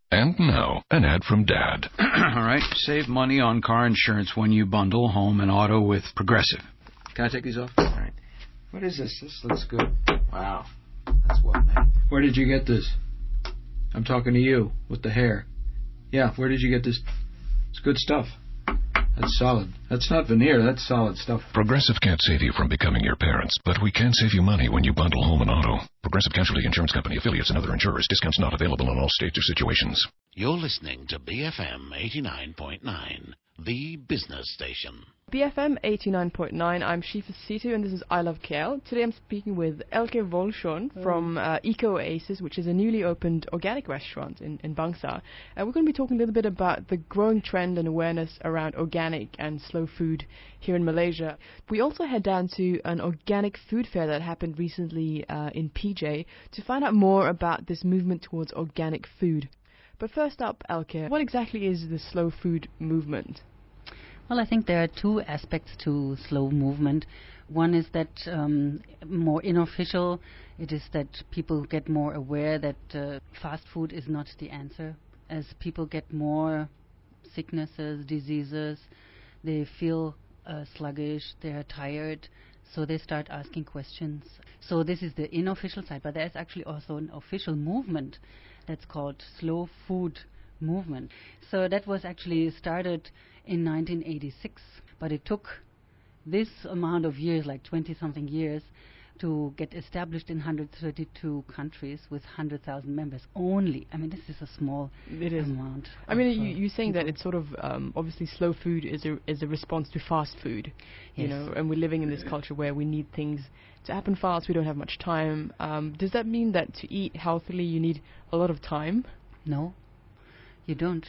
And now, an ad from Dad. All right. Save money on car insurance when you bundle home and auto with Progressive. Can I take these off? All right. What is this? This looks good. Wow. That's well made. Where did you get this? I'm talking to you with the hair. Yeah, where did you get this? It's good stuff. That's solid. That's not veneer. That's solid stuff. Progressive can't save you from becoming your parents, but we can save you money when you bundle home and auto. Progressive Casualty Insurance Company, affiliates, and other insurers. Discounts not available in all states or situations. You're listening to BFM 89.9, the business station. BFM 89.9, I'm Shifa Situ and this is I Love KL. Today I'm speaking with Elke Volshon from Eco Oasis, which is a newly opened organic restaurant in Bangsar. We're going to be talking a little bit about the growing trend and awareness around organic and slow food here in Malaysia. We also head down to an organic food fair that happened recently in PJ to find out more about this movement towards organic food. But first up, Elke, what exactly is the slow food movement? Well, I think there are two aspects to slow movement. One is that more unofficial. It is that people get more aware that fast food is not the answer. As people get more sicknesses, diseases, they feel sluggish, they are tired, so they start asking questions. So this is the unofficial side, but there's actually also an official movement that's called Slow Food Movement. So that was actually started in 1986, but it took this amount of years, like 20-something years, to get established in 132 countries with 100,000 members only. I mean, this is a small amount. I mean, you're saying that it's sort of, obviously slow food is a response to fast food, you know, and we're living in this culture where we need things to happen fast, we don't have much time. Does that mean that to eat healthily you need a lot of time? No. You don't.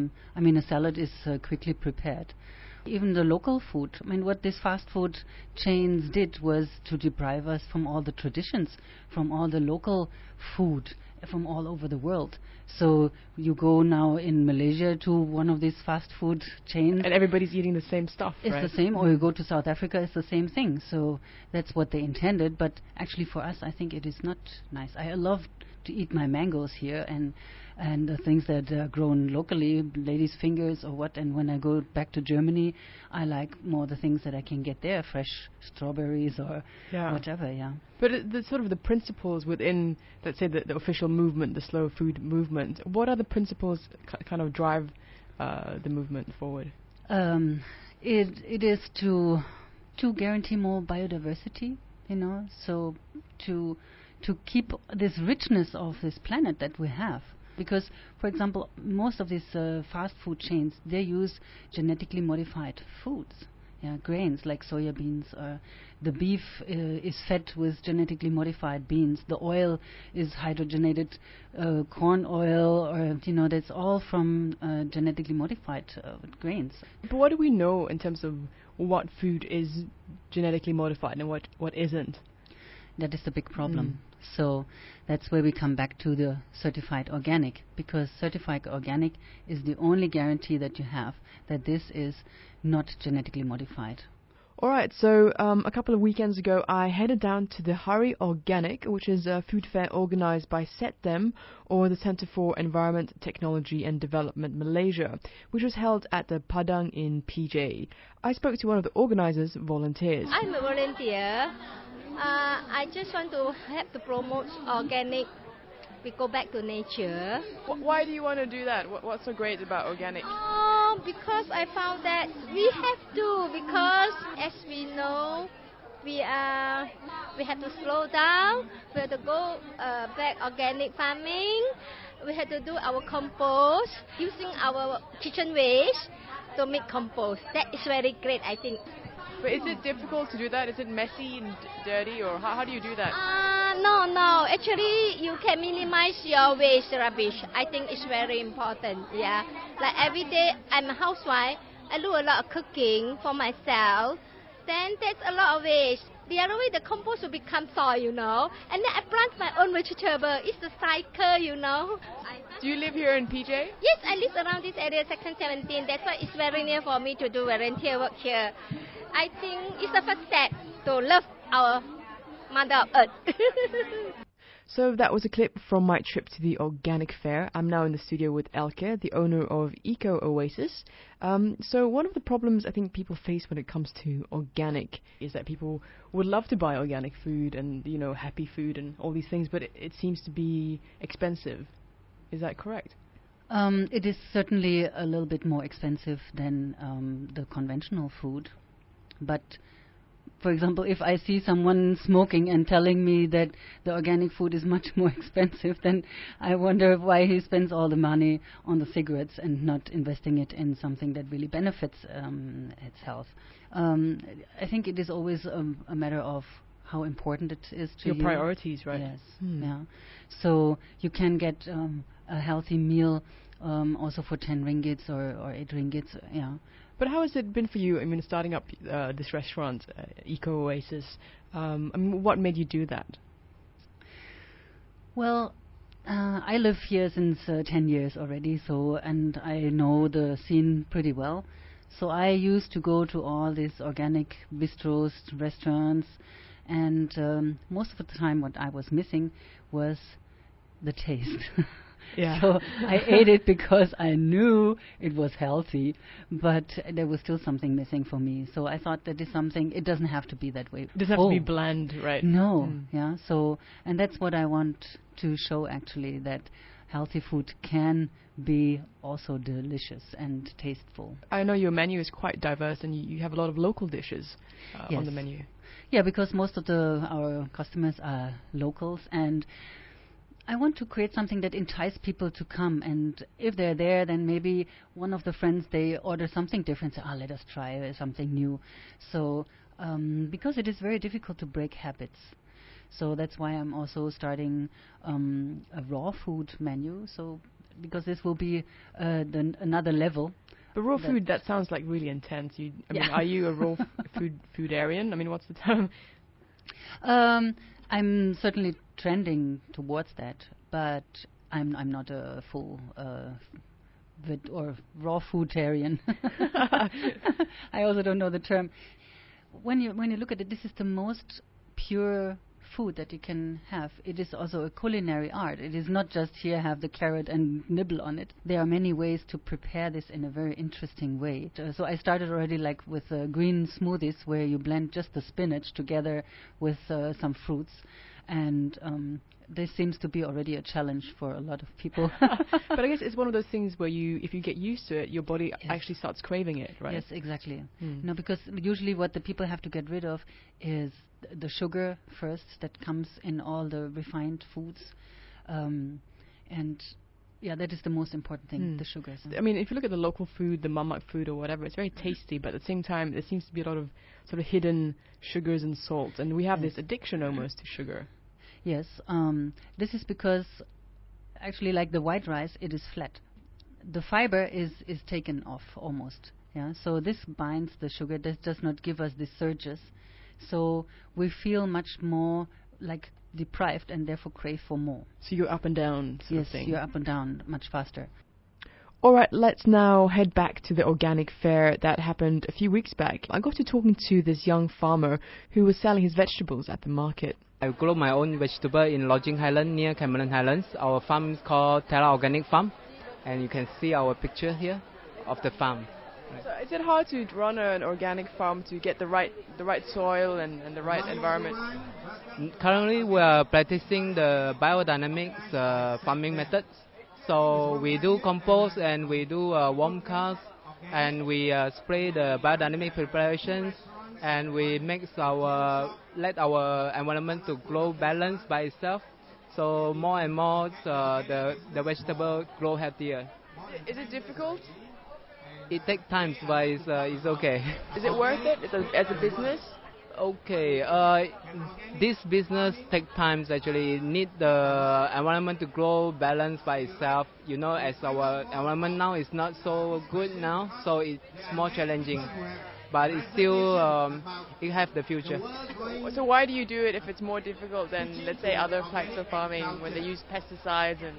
I mean, a salad is quickly prepared. Even the local food. I mean, what these fast food chains did was to deprive us from all the traditions, from all the local food from all over the world. So you go now in Malaysia to one of these fast food chains, and everybody's eating the same stuff, it's right? the same. Or you go to South Africa, it's the same thing. So that's what they intended. But actually for us, I think it is not nice. I love to eat my mangoes here and the things that are grown locally, ladies' fingers or what. And when I go back to Germany, I like more the things that I can get there, fresh strawberries or whatever, But the sort of the principles within, let's say, the official movement, the slow food movement, what are the principles kind of drive the movement forward? It is to guarantee more biodiversity, you know, so to keep this richness of this planet that we have. Because, for example, most of these fast food chains, they use genetically modified foods, grains like soya beans. The beef is fed with genetically modified beans. The oil is hydrogenated corn oil, or that's all from genetically modified grains. But what do we know in terms of what food is genetically modified and what isn't? That is the big problem. So that's where we come back to the certified organic, because certified organic is the only guarantee that you have that this is not genetically modified. All right, so a couple of weekends ago, I headed down to the Hari Organic, which is a food fair organized by SETDEM, or the Center for Environment, Technology and Development Malaysia, which was held at the Padang in PJ. I spoke to one of the organizers' volunteers. I'm a volunteer. I just want to help to promote organic. We go back to nature. Why do you want to do that? What's so great about organic? Because I found that we have to. Because as we know, we have to slow down. We have to go back organic farming. We have to do our compost using our kitchen waste to make compost. That is very great, I think. But is it difficult to do that? Is it messy and dirty, or how do you do that? No. Actually, you can minimize your waste rubbish. I think it's very important. Yeah. Like every day, I'm a housewife. I do a lot of cooking for myself. Then there's a lot of waste. The other way, the compost will become soil, and then I plant my own vegetable. It's the cycle, Do you live here in PJ? Yes, I live around this area, Section 17. That's why it's very near for me to do volunteer work here. I think it's the first step to love our Mother Earth. So that was a clip from my trip to the organic fair. I'm now in the studio with Elke, the owner of Eco Oasis. So one of the problems I think people face when it comes to organic is that people would love to buy organic food and, happy food and all these things, but it seems to be expensive. Is that correct? It is certainly a little bit more expensive than the conventional food. But, for example, if I see someone smoking and telling me that the organic food is much more expensive, then I wonder why he spends all the money on the cigarettes and not investing it in something that really benefits its health. I think it is always a matter of how important it is to your you. Priorities, right? Yes. Yeah. So you can get a healthy meal also for 10 ringgits or 8 ringgits. Yeah. But how has it been for you? I mean, starting up this restaurant, Eco Oasis. What made you do that? Well, I live here since 10 years already, and I know the scene pretty well. So I used to go to all these organic bistros, restaurants, and most of the time what I was missing was the taste. Yeah. So I ate it because I knew it was healthy, but there was still something missing for me. So I thought that is something, it doesn't have to be that way. It doesn't have to be bland, right? No, yeah. So, and that's what I want to show actually, that healthy food can be also delicious and tasteful. I know your menu is quite diverse and you have a lot of local dishes on the menu. Yeah, because most of our customers are locals, and I want to create something that entices people to come, and if they're there, then maybe one of the friends, they order something different, say, let us try something new. So, because it is very difficult to break habits. So that's why I'm also starting a raw food menu, so because this will be another level. But raw food, that sounds like really intense. Are you a raw foodarian? I mean, what's the term? I'm certainly trending towards that, but I'm not a full or raw foodarian. I also don't know the term. When you look at it, this is the most pure food that you can have. It is also a culinary art. It is not just here have the carrot and nibble on it. There are many ways to prepare this in a very interesting way. So I started already like with green smoothies where you blend just the spinach together with some fruits, and this seems to be already a challenge for a lot of people. But I guess it's one of those things where if you get used to it, your body actually starts craving it, right? Yes, exactly. No, because usually what the people have to get rid of is the sugar first that comes in all the refined foods, and that is the most important thing, the sugars. I mean, if you look at the local food, the mamak food or whatever, it's very tasty, but at the same time there seems to be a lot of sort of hidden sugars and salts, and we have this addiction almost to sugar. Yes, this is because actually, like the white rice, it is flat. The fiber is taken off almost. Yeah, so this binds the sugar. This does not give us the surges. So we feel much more like deprived and therefore crave for more. So you're up and down sort of thing. Yes, you're up and down much faster. All right, let's now head back to the organic fair that happened a few weeks back. I got to talking to this young farmer who was selling his vegetables at the market. I grow my own vegetable in Lodging Highland near Cameron Highlands. Our farm is called Terra Organic Farm, and you can see our picture here of the farm. Right. So is it hard to run an organic farm to get the right soil and the right environment? Currently, we are practicing the biodynamics farming methods. So we do compost and we do warm cast, and we spray the biodynamic preparations, and we let our environment to grow balanced by itself. So more and more the vegetable grow healthier. Is it difficult? It takes time, but it's okay. Is it worth it as a business? Okay, this business takes time actually. It need the environment to grow balanced by itself. You know, as our environment now is not so good now, so it's more challenging. But it's still, it has the future. So why do you do it if it's more difficult than, let's say, other types of farming when they use pesticides and?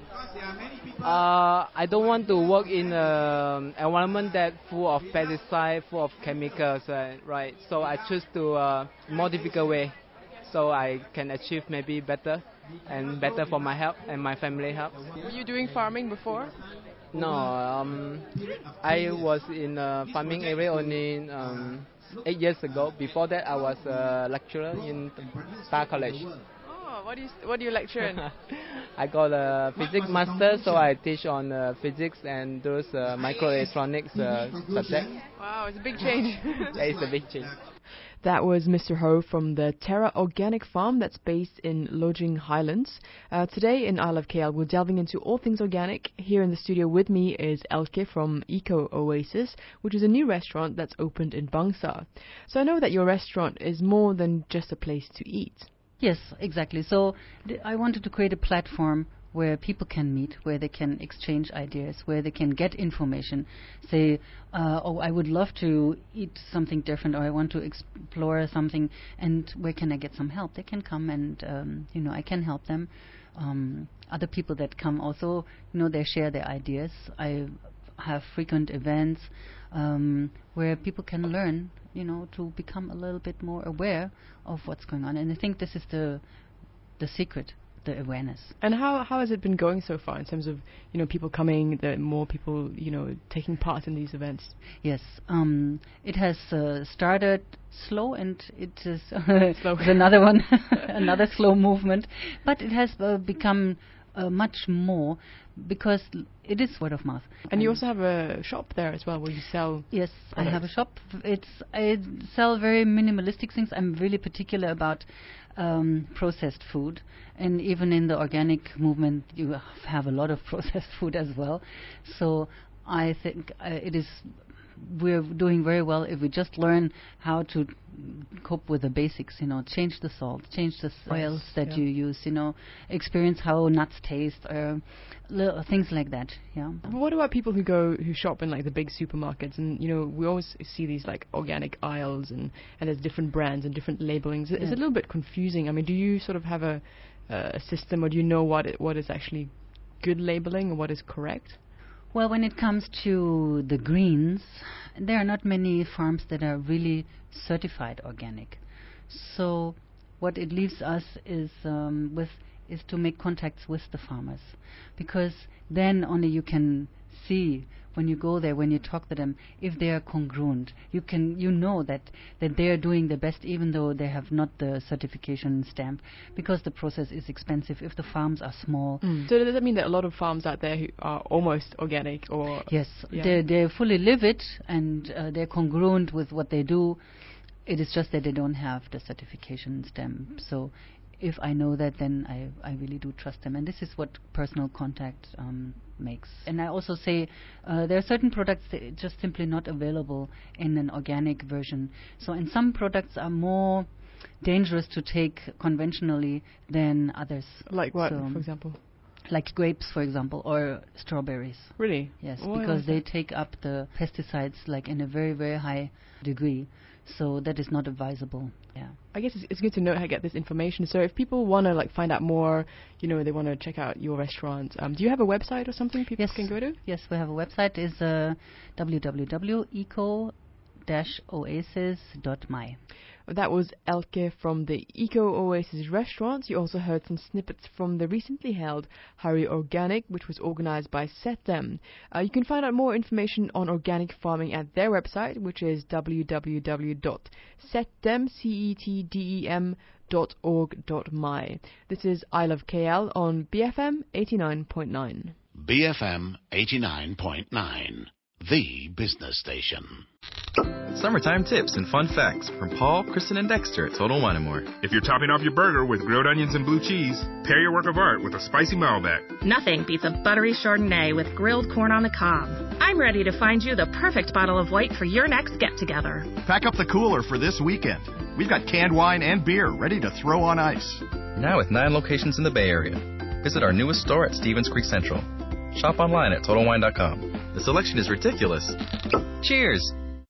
I don't want to work in an environment that full of pesticides, full of chemicals, right? So I choose to more difficult way, so I can achieve maybe better and better for my health and my family health. Were you doing farming before? No, I was in a farming area only 8 years ago. Before that, I was a lecturer in Star College. Oh, what do you lecture in? I got a physics master, so I teach on physics and those microelectronics subjects. Wow, it's a big change. Yeah, it's a big change. That was Mr. Ho from the Terra Organic Farm that's based in Lojing Highlands. Today in I Love KL, we're delving into all things organic. Here in the studio with me is Elke from Eco Oasis, which is a new restaurant that's opened in Bangsar. So I know that your restaurant is more than just a place to eat. Yes, exactly. So I wanted to create a platform where people can meet, where they can exchange ideas, where they can get information. Say, oh, I would love to eat something different, or I want to explore something, and where can I get some help? They can come and, I can help them. Other people that come also, they share their ideas. I have frequent events where people can learn, to become a little bit more aware of what's going on. And I think this is the secret. The awareness. And how has it been going so far in terms of people coming, the more people taking part in these events? Yes, it has started slow, and it is another one, another slow movement, but it has become much more because it is word of mouth. And you also have a shop there as well where you sell. Yes, products. I have a shop. I sell very minimalistic things. I'm really particular about processed food, and even in the organic movement you have a lot of processed food as well. So I think we're doing very well if we just learn how to cope with the basics, change the salt, change the oils that you use, experience how nuts taste, things like that. Yeah. What about people who shop in like the big supermarkets, and we always see these like organic aisles and there's different brands and different labelings. It's a little bit confusing. I mean, do you sort of have a system, or do you know what is actually good labeling and what is correct? Well, when it comes to the greens, there are not many farms that are really certified organic. So what it leaves us is to make contacts with the farmers, because then only you can see when you go there, when you talk to them, if they are congruent. You know that they are doing the best, even though they have not the certification stamp, because the process is expensive if the farms are small. So does that mean that a lot of farms out there who are almost organic, or yes, they fully live it, and they're congruent with what they do. It is just that they don't have the certification stamp. So if I know that, then I really do trust them. And this is what personal contact makes. And I also say there are certain products that are just simply not available in an organic version. So, and some products are more dangerous to take conventionally than others. Like what, for example? Like grapes, for example, or strawberries. Really? Yes, because they take up the pesticides like in a very, very high degree. So that is not advisable. Yeah. I guess it's good to know how to get this information. So if people want to find out more, they want to check out your restaurant. Do you have a website or something people can go to? Yes, we have a website. It's www.eco-oasis.my. That was Elke from the Eco Oasis restaurant. You also heard some snippets from the recently held Hari Organic, which was organized by SETDEM. You can find out more information on organic farming at their website, which is www.setdem.org.my. This is I Love KL on BFM 89.9. BFM 89.9, the business station. Summertime tips and fun facts from Paul, Kristen, and Dexter at Total Wine & More. If you're topping off your burger with grilled onions and blue cheese, pair your work of art with a spicy Malbec. Nothing beats a buttery Chardonnay with grilled corn on the cob. I'm ready to find you the perfect bottle of white for your next get-together. Pack up the cooler for this weekend. We've got canned wine and beer ready to throw on ice. Now with 9 locations in the Bay Area. Visit our newest store at Stevens Creek Central. Shop online at TotalWine.com. The selection is ridiculous. Cheers!